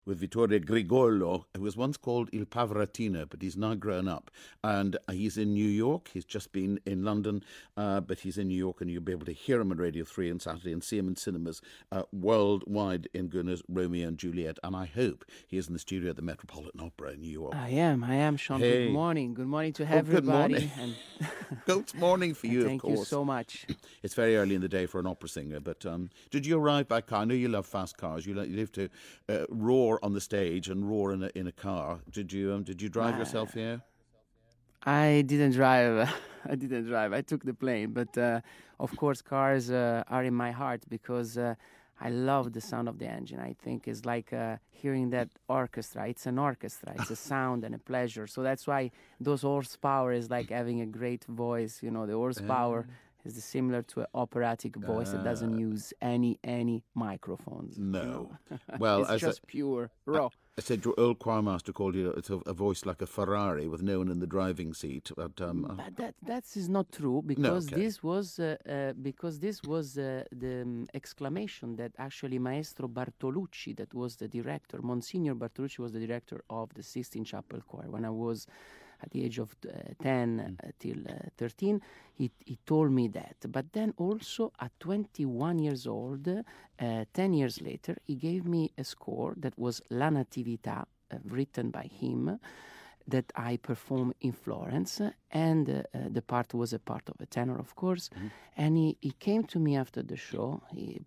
with Vittorio Grigolo, who was once called Il Pavarottino, but he's now grown up. And he's in New York. He's just been in London, but he's in New York, and you'll be able to hear him on Radio 3 on Saturday and see him in cinemas worldwide in Gunner's Romeo and Juliet. And I hope he is in the studio at the Metropolitan Opera in New York. I am, Sean. Hey. Good morning. Good morning to everybody. Good morning. And good morning for you, of thank course. you so much. It's very early in the day for an opera singer, but did you arrive by car? I know you love fast cars. You live to roar on the stage and roar in a car. Did you drive yourself here? I didn't drive. I took the plane, but of course, cars are in my heart because I love the sound of the engine. I think it's like hearing that orchestra. It's an orchestra. It's a sound and a pleasure. So that's why those horsepower is like having a great voice. You know, the horsepower is similar to an operatic voice that doesn't use any microphones. No. You know? Well, it's just pure raw. I said your old choirmaster called you a voice like a Ferrari with no one in the driving seat. But that is not true because this was the exclamation that actually Maestro Bartolucci, that was the director, Monsignor Bartolucci was the director of the Sistine Chapel Choir when I was at the age of 10 till 13, he told me that. But then also at 21 years old, 10 years later, he gave me a score that was La Natività, written by him, that I performed in Florence. And the part was a part of a tenor, of course. Mm-hmm. And he came to me after the show, he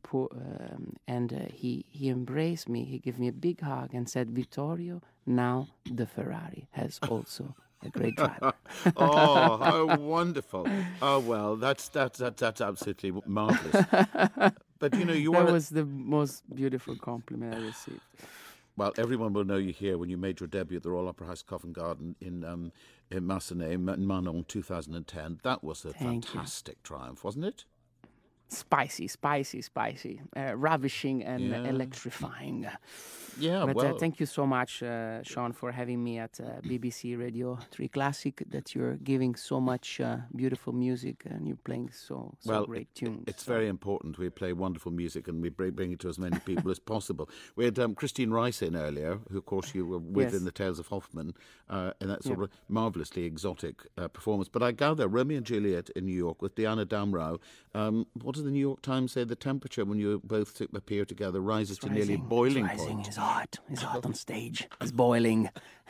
embraced me, he gave me a big hug and said, "Vittorio, now the Ferrari has also a great driver." Oh, how wonderful! Oh well, that's absolutely marvelous. But you know, that was the most beautiful compliment I received. Well, everyone will know you here when you made your debut at the Royal Opera House Covent Garden in Massenet, in Manon, 2010. That was a fantastic triumph, wasn't it? Spicy, ravishing and electrifying. Yeah, but thank you so much, Sean, for having me at BBC Radio 3 Classic, that you're giving so much beautiful music and you're playing so great tunes. It's very important. We play wonderful music and we bring it to as many people as possible. We had Christine Rice in earlier, who, of course, you were with in the Tales of Hoffmann, in that sort of marvellously exotic performance. But I gather Romeo and Juliet in New York with Diana Damrau. What does the New York Times say? The temperature when you both appear together rises to nearly boiling point. It's hot on stage. It's boiling.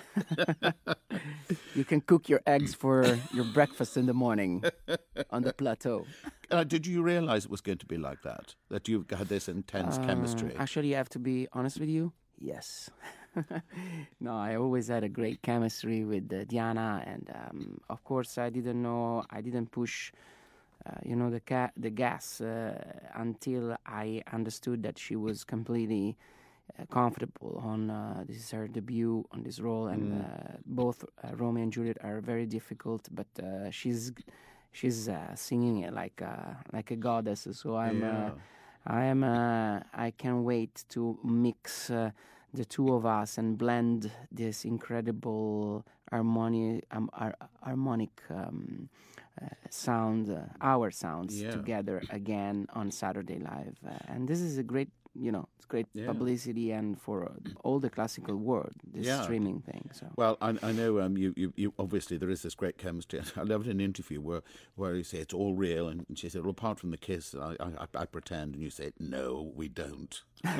You can cook your eggs for your breakfast in the morning on the plateau. Did you realize it was going to be like that? That you had this intense chemistry? Actually, I have to be honest with you. Yes. No, I always had a great chemistry with Diana, and of course, I didn't push the gas until I understood that she was completely comfortable on this is her debut on this role, and both Romeo and Juliet are very difficult, but she's singing it like a goddess. So I can't wait to mix the two of us and blend this incredible harmonic sound, our sounds together again on Saturday Live, and this is a great. It's great publicity and for all the classical world, this streaming thing. So. Well, I know you obviously there is this great chemistry. I loved an interview where you say it's all real, and she said, well, apart from the kiss, I pretend, and you say, no, we don't.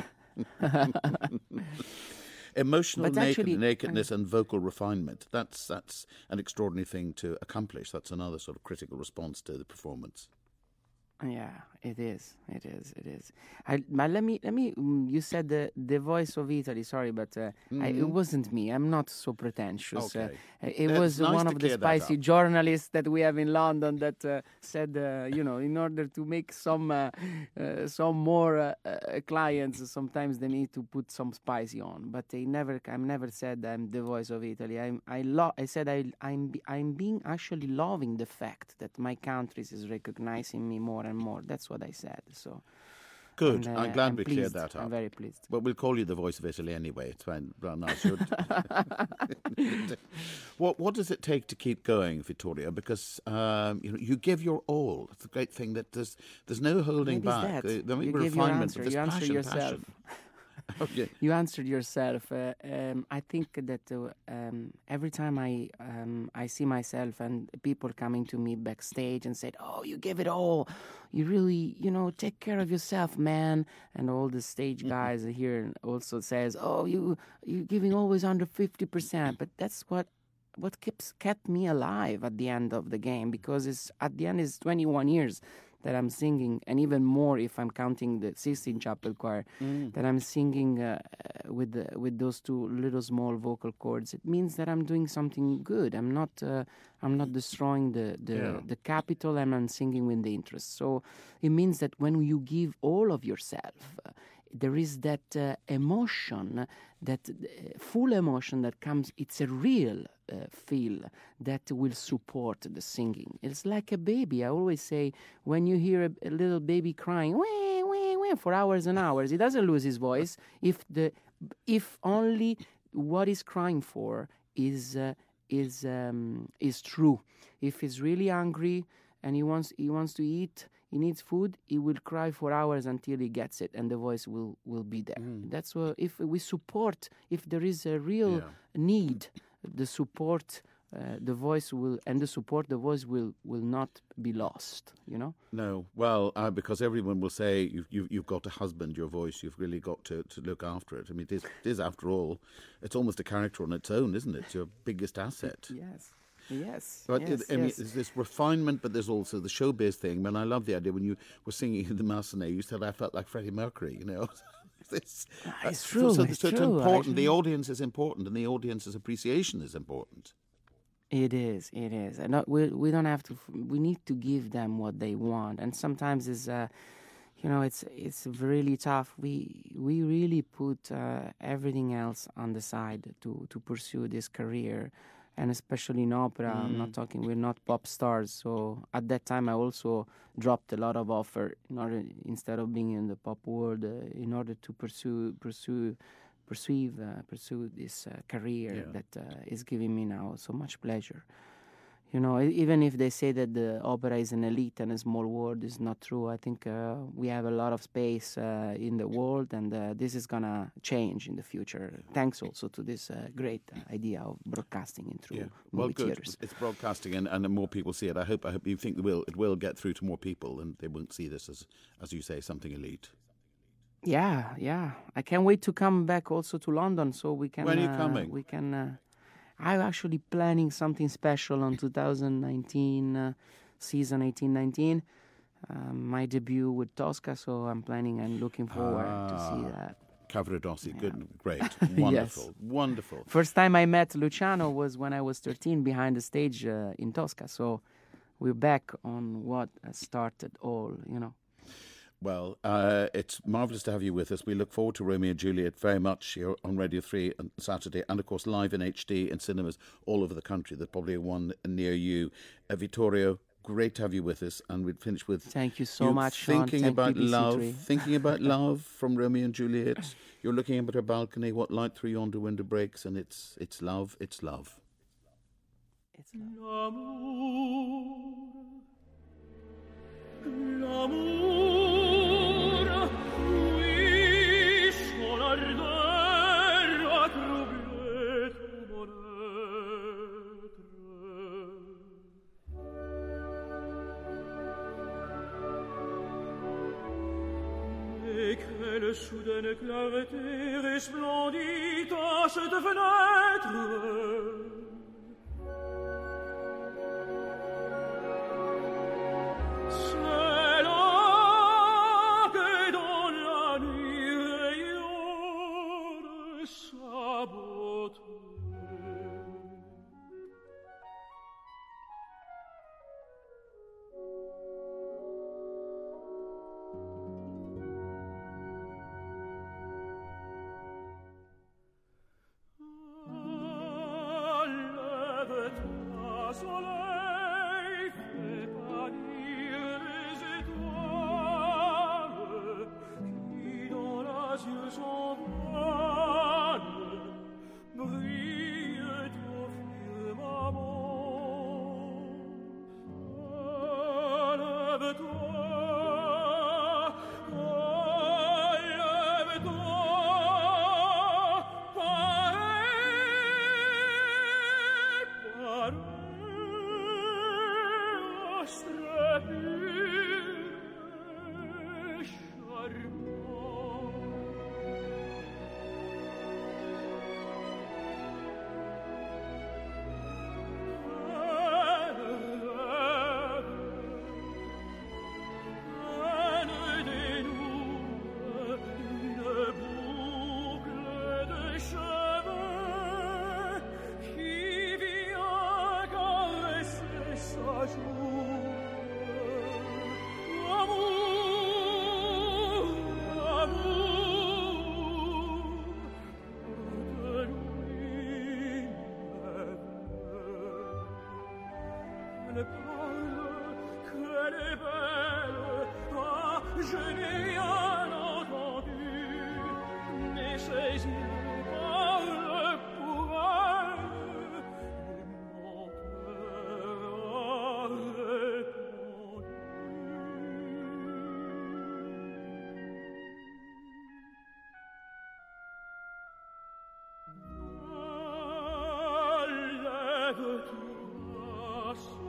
Emotional nakedness and vocal refinement. That's an extraordinary thing to accomplish. That's another sort of critical response to the performance. Yeah, it is. Let me. You said the voice of Italy. Sorry, but it wasn't me. I'm not so pretentious. Okay. It was nice one of the spicy journalists that we have in London that said, in order to make some more clients, sometimes they need to put some spicy on. But I've never said I'm the voice of Italy. I said I'm being actually loving the fact that my country is recognizing me more and more. That's what I said. So good. I'm glad we cleared that up. I'm very pleased. Well, we'll call you the voice of Italy anyway. It's fine. What does it take to keep going, Vittorio? Because you give your all. It's a great thing that there's no holding back. You give your answer. You answer yourself. Okay. You answered yourself. I think that every time I see myself and people coming to me backstage and said, "Oh, you give it all. You really, take care of yourself, man." And all the stage guys here also says, "Oh, you're giving always under 50%." But that's what kept me alive at the end of the game, because at the end it's 21 years that I'm singing, and even more if I'm counting the Sistine Chapel Choir, that I'm singing with those two little small vocal cords. It means that I'm doing something good. I'm not destroying the capital, and I'm singing with the interest. So it means that when you give all of yourself, there is that emotion, that full emotion that comes. It's a real feel that will support the singing. It's like a baby. I always say, when you hear a little baby crying, wah, wah, wah, for hours and hours, he doesn't lose his voice if only what he's crying for is true. If he's really hungry and he wants to eat, he needs food, he will cry for hours until he gets it, and the voice will be there. That's what, if we support, if there is a real need, the support, the voice will, and the support, the voice will not be lost, No, well, because everyone will say you've got to husband your voice. You've really got to look after it. I mean, it is after all, it's almost a character on its own, isn't it? It's your biggest asset. Yes. But there's this refinement, but there's also the showbiz thing. I mean, I love the idea when you were singing in the Massenet, you said I felt like Freddie Mercury, It's true. So it's important. Actually. The audience is important, and the audience's appreciation is important. It is. And we don't have to. We need to give them what they want, and sometimes it's really tough. We really put everything else on the side to pursue this career, and especially in opera. We're not pop stars. So at that time, I also dropped a lot of offer instead of being in the pop world, in order to pursue this career that is giving me now so much pleasure. Even if they say that the opera is an elite and a small world, is not true. I think we have a lot of space in the world, and this is gonna change in the future. Thanks also to this great idea of broadcasting through movie theaters. It's broadcasting, and more people see it. I hope you think it will get through to more people, and they won't see this as you say, something elite. Yeah. I can't wait to come back also to London, so we can. When are you coming? We can. I'm actually planning something special on 2019 season 18-19. My debut with Tosca, so I'm planning and looking forward to see that. Cavaradossi, good, great, wonderful, wonderful. First time I met Luciano was when I was 13 behind the stage in Tosca. So we're back on what started all, Well, it's marvellous to have you with us. We look forward to Romeo and Juliet very much here on Radio 3 on Saturday, and of course live in HD in cinemas all over the country. There's probably one near you. Vittorio, great to have you with us, and we'd finish with thank you so much, Sean. Thinking about love from Romeo and Juliet. You're looking up at her balcony, what light through yonder window breaks, and it's love, it's love. It's love. Quelle soudaine clarté resplendit à cette fenêtre. C'est là que dans la nuit rayonne sa beauté. ne parle, qu'elle est belle. Ah, je n'ai rien entendu, mais ses yeux parlent pour elle, et mon cœur a répondu. Lève-toi,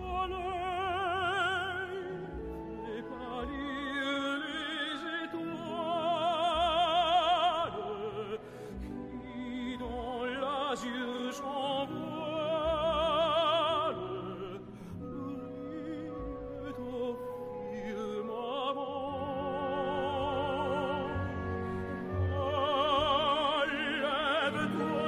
soleil, fais pâlir les étoiles qui dans l'azur s'envolent, brillent au firmament. Lève-toi,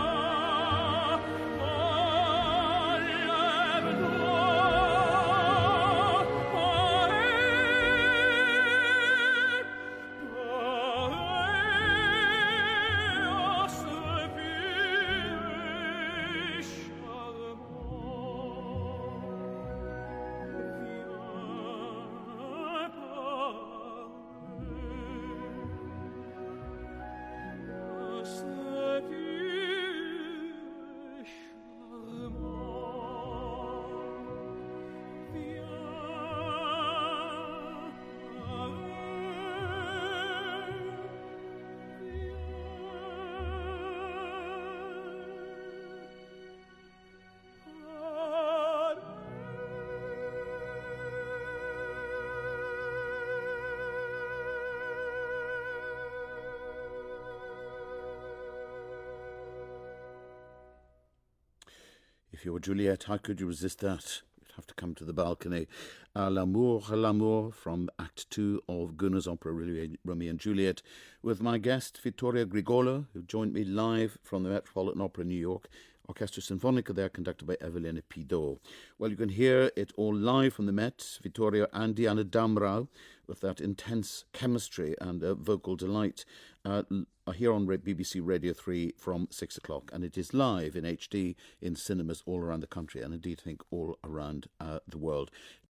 If you were Juliet, how could you resist that? You'd have to come to the balcony. L'amour from Act 2 of Gounod's opera Romeo and Juliet, with my guest Vittoria Grigolo, who joined me live from the Metropolitan Opera in New York. Orchestra Sinfonica there, conducted by Evelina Pidot. Well, you can hear it all live from the Met, Vittoria and Diana Damrau, with that intense chemistry and vocal delight, here on BBC Radio 3 from 6 o'clock. And it is live in HD in cinemas all around the country, and indeed I think all around the world.